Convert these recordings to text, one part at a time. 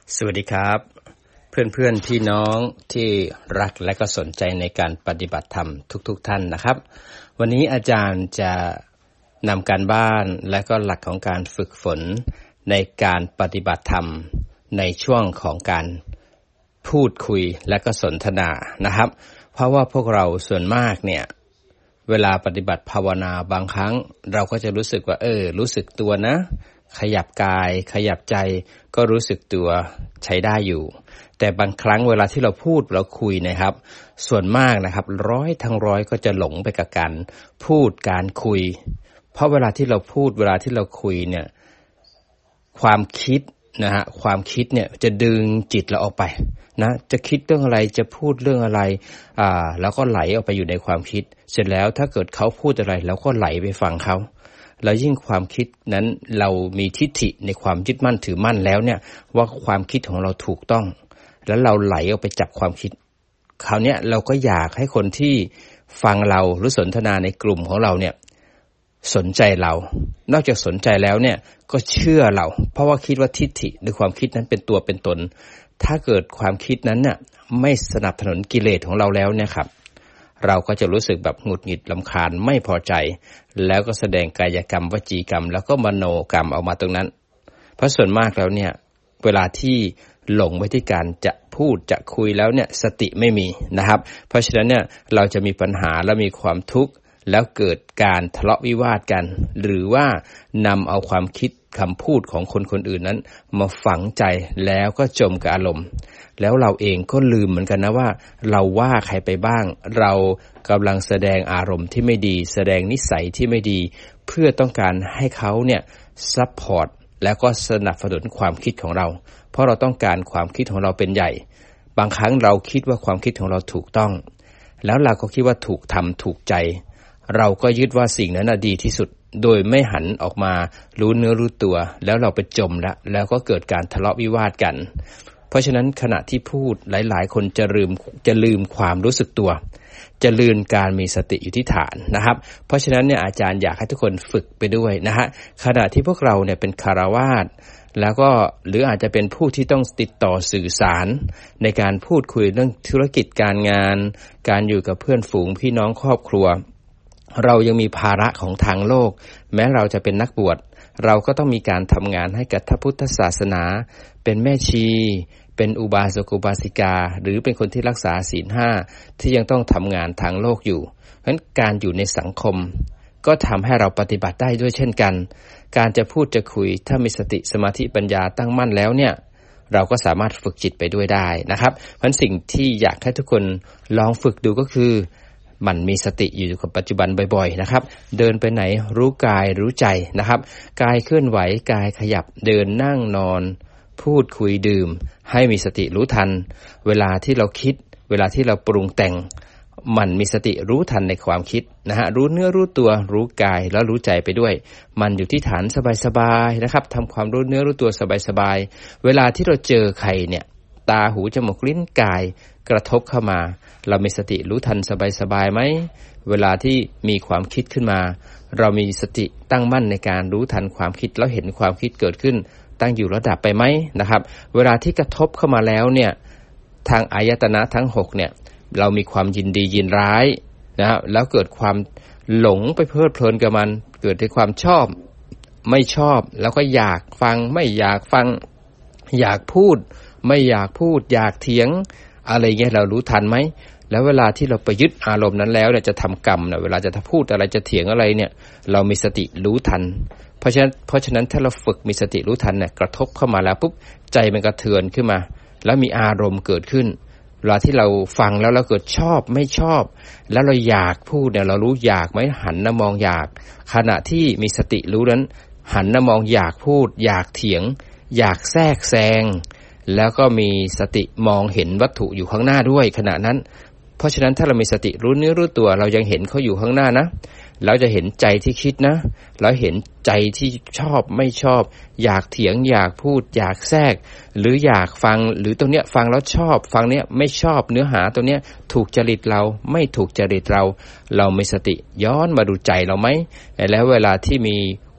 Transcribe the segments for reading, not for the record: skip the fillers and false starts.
สวัสดีครับเพื่อนๆพี่น้องที่รักและก็สนใจในการปฏิบัติธรรมทุกท่านนะครับวันนี้อาจารย์จะนำการบ้านและก็หลักของการฝึกฝนในการปฏิบัติธรรมในช่วงของการพูดคุยและก็สนทนานะครับเพราะว่าพวกเราส่วนมากเนี่ยเวลาปฏิบัติภาวนาบางครั้งเราก็จะรู้สึกว่ารู้สึกตัวนะขยับกายขยับใจก็รู้สึกตัวใช้ได้อยู่แต่บางครั้งเวลาที่เราพูดเราคุยนะครับส่วนมากนะครับ100%ก็จะหลงไปกับการพูดการคุยเพราะเวลาที่เราพูดเวลาที่เราคุยเนี่ยความคิดนะฮะความคิดเนี่ยจะดึงจิตเราออกไปนะจะคิดเรื่องอะไรจะพูดเรื่องอะไรแล้วก็ไหลออกไปอยู่ในความคิดเสร็จแล้วถ้าเกิดเขาพูดอะไรเราก็ไหลไปฟังเขาแล้วยิ่งความคิดนั้นเรามีทิฏฐิในความยึดมั่นถือมั่นแล้วเนี่ยว่าความคิดของเราถูกต้องแล้วเราไหลออกไปจับความคิดคราวนี้เราก็อยากให้คนที่ฟังเราหรือสนทนาในกลุ่มของเราเนี่ยสนใจเรานอกจากสนใจแล้วเนี่ยก็เชื่อเราเพราะว่าคิดว่าทิฏฐิหรือความคิดนั้นเป็นตัวเป็นตนถ้าเกิดความคิดนั้นเนี่ยไม่สนับสนุนกิเลสของเราแล้วเนี่ยครับเราก็จะรู้สึกแบบหงุดหงิดรำคาญไม่พอใจแล้วก็แสดงกายกรรมวจีกรรมแล้วก็มโนกรรมออกมาตรงนั้นเพราะส่วนมากแล้วเนี่ยเวลาที่หลงไปที่การจะพูดจะคุยแล้วเนี่ยสติไม่มีนะครับเพราะฉะนั้นเนี่ยเราจะมีปัญหาและมีความทุกข์แล้วเกิดการทะเลาะวิวาทกันหรือว่านำเอาความคิดคำพูดของคนอื่นนั้นมาฝังใจแล้วก็จมกับอารมณ์แล้วเราเองก็ลืมเหมือนกันนะว่าเราว่าใครไปบ้างเรากำลังแสดงอารมณ์ที่ไม่ดีแสดงนิสัยที่ไม่ดีเพื่อต้องการให้เขาเนี่ยซัพพอร์ตแล้วก็สนับสนุนความคิดของเราเพราะเราต้องการความคิดของเราเป็นใหญ่บางครั้งเราคิดว่าความคิดของเราถูกต้องแล้วเราก็คิดว่าถูกทำถูกใจเราก็ยึดว่าสิ่งนั้นดีที่สุดโดยไม่หันออกมารู้เนื้อรู้ตัวแล้วเราไปจมแล้วก็เกิดการทะเลาะวิวาทกันเพราะฉะนั้นขณะที่พูดหลายๆคนจะลืมความรู้สึกตัวจะลืมการมีสติอยู่ที่ฐานนะครับเพราะฉะนั้นเนี่ยอาจารย์อยากให้ทุกคนฝึกไปด้วยนะฮะขณะที่พวกเราเนี่ยเป็นคฤหัสถ์แล้วก็หรืออาจจะเป็นผู้ที่ต้องติดต่อสื่อสารในการพูดคุยเรื่องธุรกิจการงานการอยู่กับเพื่อนฝูงพี่น้องครอบครัวเรายังมีภาระของทางโลกแม้เราจะเป็นนักบวชเราก็ต้องมีการทำงานให้กับพระพุทธศาสนาเป็นแม่ชีเป็นอุบาสกอุบาสิกาหรือเป็นคนที่รักษาศีล5ที่ยังต้องทำงานทางโลกอยู่เพราะฉะนั้นการอยู่ในสังคมก็ทำให้เราปฏิบัติได้ด้วยเช่นกันการจะพูดจะคุยถ้ามีสติสมาธิปัญญาตั้งมั่นแล้วเนี่ยเราก็สามารถฝึกจิตไปด้วยได้นะครับเพราะฉะนั้นสิ่งที่อยากให้ทุกคนลองฝึกดูก็คือมันมีสติอยู่กับปัจจุบันบ่อยๆนะครับเดินไปไหนรู้กายรู้ใจนะครับกายเคลื่อนไหวกายขยับเดินนั่งนอนพูดคุยดื่มให้มีสติรู้ทันเวลาที่เราคิดเวลาที่เราปรุงแต่งมันมีสติรู้ทันในความคิดนะฮะรู้เนื้อรู้ตัวรู้กายแล้วรู้ใจไปด้วยมันอยู่ที่ฐานสบายๆนะครับทำความรู้เนื้อรู้ตัวสบายๆเวลาที่เราเจอใครเนี่ยตาหูจมูกลิ้นกายกระทบเข้ามาเรามีสติรู้ทันสบายๆไหมเวลาที่มีความคิดขึ้นมาเรามีสติตั้งมั่นในการรู้ทันความคิดแล้วเห็นความคิดเกิดขึ้นตั้งอยู่ระดับไปไหมนะครับเวลาที่กระทบเข้ามาแล้วเนี่ยทางอายตนะทั้ง6เนี่ยเรามีความยินดียินร้ายนะแล้วเกิดความหลงไปเพลิดเพลินกับมันเกิดที่ความชอบไม่ชอบแล้วก็อยากฟังไม่อยากฟังอยากพูดไม่อยากพูดอยากเถียงอะไรเงี้ยเรารู้ทันไหมแล้วเวลาที่เราไปยึดอารมณ์นั้นแล้วเนี่ยจะทำกรรมเนี่ยเวลาจะพูดอะไรจะเถียงอะไรเนี่ยเรามีสติรู้ทันเพราะฉะนั้นถ้าเราฝึกมีสติรู้ทันเนี่ยกระทบเข้ามาแล้วปุ๊บใจมันกระเทือนขึ้นมาแล้วมีอารมณ์เกิดขึ้นเวลาที่เราฟังแล้วเราเกิดชอบไม่ชอบแล้วเราอยากพูดเนี่ยเรารู้อยากไหมหันมามองอยากขณะที่มีสติรู้นั้นหันมามองอยากพูดอยากเถียงอยากแทรกแซงแล้วก็มีสติมองเห็นวัตถุอยู่ข้างหน้าด้วยขณะนั้นเพราะฉะนั้นถ้าเรามีสติรู้เนื้อรู้ตัวเรายังเห็นเขาอยู่ข้างหน้านะเราจะเห็นใจที่คิดนะเราเห็นใจที่ชอบไม่ชอบอยากเถียงอยากพูดอยากแทรกหรืออยากฟังหรือตรงเนี้ยฟังแล้วชอบฟังเนี้ยไม่ชอบเนื้อหาตรงเนี้ยถูกจริตเราไม่ถูกจริตเรามีสติย้อนมาดูใจเราไหมแล้วเวลาที่มี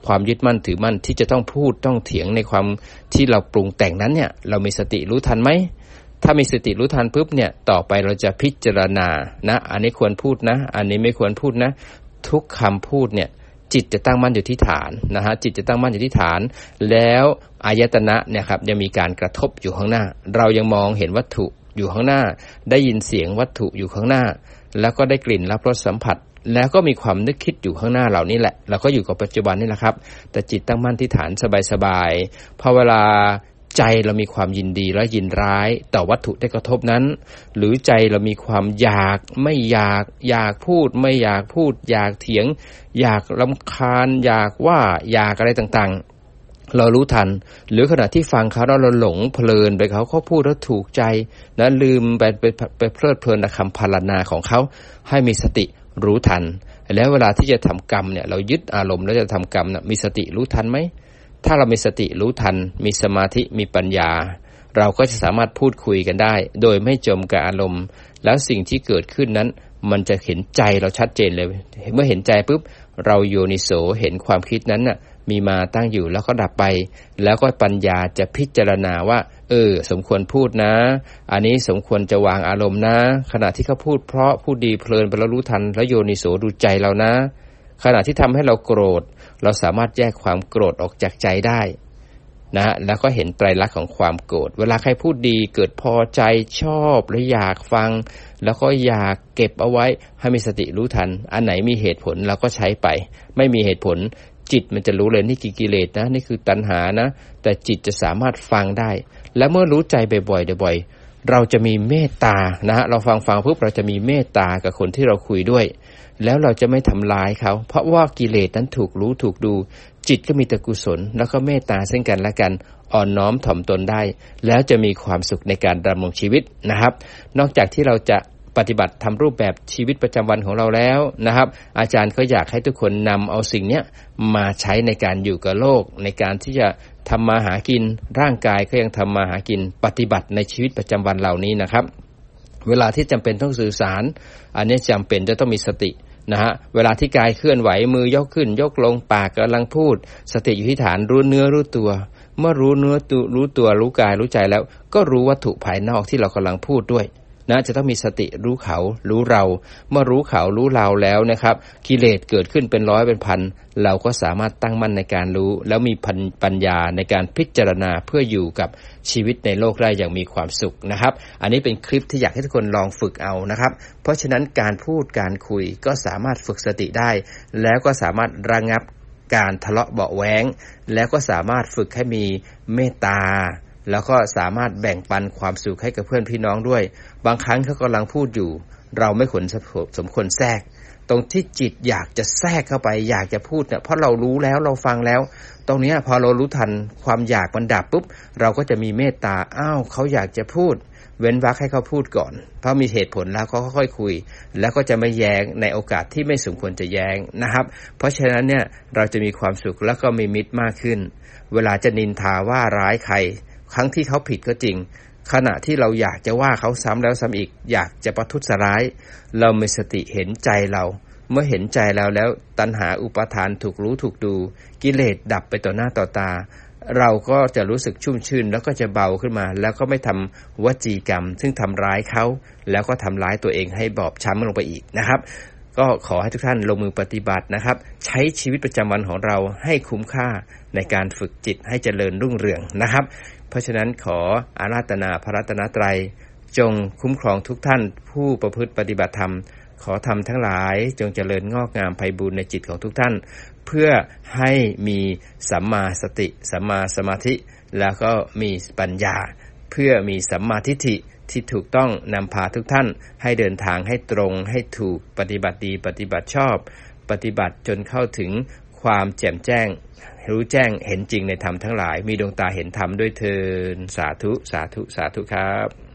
ความยึดมั่นถือมั่นที่จะต้องพูดต้องเถียงในความที่เราปรุงแต่งนั้นเนี่ยเรามีสติรู้ทันไหมถ้ามีสติรู้ทันปุ๊บเนี่ยต่อไปเราจะพิจารณานะอันนี้ควรพูดนะอันนี้ไม่ควรพูดนะทุกคำพูดเนี่ยจิตจะตั้งมั่นอยู่ที่ฐานนะฮะจิตจะตั้งมั่นอยู่ที่ฐานแล้วอายตนะเนี่ยครับยังมีการกระทบอยู่ข้างหน้าเรายังมองเห็นวัตถุอยู่ข้างหน้าได้ยินเสียงวัตถุอยู่ข้างหน้าแล้วก็ได้กลิ่นรับรสสัมผัสแล้วก็มีความนึกคิดอยู่ข้างหน้าเหล่านี้แหละเราก็อยู่กับปัจจุบันนี่แหละครับแต่จิตตั้งมั่นที่ฐานสบายๆพอเวลาใจเรามีความยินดีและยินร้ายต่อวัตถุที่กระทบนั้นหรือใจเรามีความอยากไม่อยากพูดไม่อยากพูดอยากเถียงอยากรำคาญอยากว่าอยากอะไรต่างๆเรารู้ทันหรือขณะที่ฟังเขาเราหลงเพลินไปเขาพูดแล้วถูกใจนะลืมไปเพลิดเพลินในคำพรรณนาของเขาให้มีสติรู้ทันแล้วเวลาที่จะทำกรรมเนี่ยเรายึดอารมณ์แล้วจะทำกรรมนะมีสติรู้ทันไหมถ้าเรามีสติรู้ทันมีสมาธิมีปัญญาเราก็จะสามารถพูดคุยกันได้โดยไม่จมกับอารมณ์แล้วสิ่งที่เกิดขึ้นนั้นมันจะเห็นใจเราชัดเจนเลยเมื่อเห็นใจปุ๊บเราโยนิโสเห็นความคิดนั้นน่ะมีมาตั้งอยู่แล้วก็ดับไปแล้วก็ปัญญาจะพิจารณาว่าสมควรพูดนะอันนี้สมควรจะวางอารมณ์นะขณะที่เขาพูดเพราะพูดดีเพลินไปแล้วรู้ทันแล้วโยนิโสดูใจเรานะขณะที่ทำให้เราโกรธเราสามารถแยกความโกรธออกจากใจได้นะแล้วก็เห็นไตรลักษณ์ของความโกรธเวลาใครพูดดีเกิดพอใจชอบและอยากฟังแล้วก็อยากเก็บเอาไว้ให้มีสติรู้ทันอันไหนมีเหตุผลเราก็ใช้ไปไม่มีเหตุผลจิตมันจะรู้เลยนี่คือกิเลสนะนี่คือตัณหานะแต่จิตจะสามารถฟังได้และเมื่อรู้ใจบ่อยๆเราจะมีเมตตานะฮะเราฟังปุ๊บเราจะมีเมตตากับคนที่เราคุยด้วยแล้วเราจะไม่ทำร้ายเขาเพราะว่ากิเลสนั้นถูกรู้ถูกดูจิตก็มีแต่กุศลแล้วก็เมตตาซึ่งกันและกันอ่อนน้อมถ่อมตนได้แล้วจะมีความสุขในการดำรงชีวิตนะครับนอกจากที่เราจะปฏิบัติทำรูปแบบชีวิตประจำวันของเราแล้วนะครับอาจารย์ก็อยากให้ทุกคนนำเอาสิ่งนี้มาใช้ในการอยู่กับโลกในการที่จะทำมาหากินร่างกายก็ยังทำมาหากินปฏิบัติในชีวิตประจำวันเหล่านี้นะครับเวลาที่จำเป็นต้องสื่อสารอันนี้จำเป็นจะต้องมีสตินะฮะเวลาที่กายเคลื่อนไหวมือยกขึ้นยกลงปากกำลังพูดสติอยู่ที่ฐานรู้เนื้อรู้ตัวเมื่อรู้เนื้อรู้ตัวรู้กายรู้ใจแล้วก็รู้วัตถุภายนอกที่เรากำลังพูดด้วยนะจะต้องมีสติรู้เขารู้เราเมื่อรู้เขารู้เราแล้วนะครับกิเลสเกิดขึ้นเป็นร้อยเป็นพันเราก็สามารถตั้งมั่นในการรู้แล้วมีปัญญาในการพิจารณาเพื่ออยู่กับชีวิตในโลกได้อย่างมีความสุขนะครับอันนี้เป็นคลิปที่อยากให้ทุกคนลองฝึกเอานะครับเพราะฉะนั้นการพูดการคุยก็สามารถฝึกสติได้แล้วก็สามารถระงับการทะเลาะเบาะแว้งแล้วก็สามารถฝึกให้มีเมตตาแล้วก็สามารถแบ่งปันความสุขให้กับเพื่อนพี่น้องด้วยบางครั้งเขากำลังพูดอยู่เราไม่สมควรแทรกตรงที่จิตอยากจะแทรกเข้าไปอยากจะพูดเนี่ยเพราะเรารู้แล้วเราฟังแล้วตรงนี้พอเรารู้ทันความอยากมันดับปุ๊บเราก็จะมีเมตตาเขาอยากจะพูดเว้นวรรคให้เขาพูดก่อนเพราะมีเหตุผลแล้วก็ค่อยๆคุยแล้วก็จะไม่แย้งในโอกาสที่ไม่สมควรจะแย้งนะครับเพราะฉะนั้นเนี่ยเราจะมีความสุขแล้วก็มีมิตรมากขึ้นเวลาจะนินทาว่าร้ายใครครั้งที่เขาผิดก็จริงขณะที่เราอยากจะว่าเขาซ้ำแล้วซ้ำอีกอยากจะประทุษร้ายเรามีสติเห็นใจเราเมื่อเห็นใจเราแล้วตัณหาอุปาทานถูกรู้ถูกดูกิเลสดับไปต่อหน้าต่อตาเราก็จะรู้สึกชุ่มชื่นแล้วก็จะเบาขึ้นมาแล้วก็ไม่ทำวจีกรรมซึ่งทำร้ายเขาแล้วก็ทำร้ายตัวเองให้บอบช้ำลงไปอีกนะครับก็ขอให้ทุกท่านลงมือปฏิบัตินะครับใช้ชีวิตประจำวันของเราให้คุ้มค่าในการฝึกจิตให้เจริญรุ่งเรืองนะครับเพราะฉะนั้นขออาราธนาพระรัตนตรัยจงคุ้มครองทุกท่านผู้ประพฤติปฏิบัติธรรมขอธรรมทั้งหลายจงเจริญงอกงามไพบูลย์ในจิตของทุกท่านเพื่อให้มีสัมมาสติสัมมาสมาธิแล้วก็มีปัญญาเพื่อมีสัมมาทิฏฐิที่ถูกต้องนำพาทุกท่านให้เดินทางให้ตรงให้ถูกปฏิบัติดีปฏิบัติชอบปฏิบัติจนเข้าถึงความแจ่มแจ้งรู้แจ้งเห็นจริงในธรรมทั้งหลายมีดวงตาเห็นธรรมด้วยเถิดสาธุสาธุสาธุครับ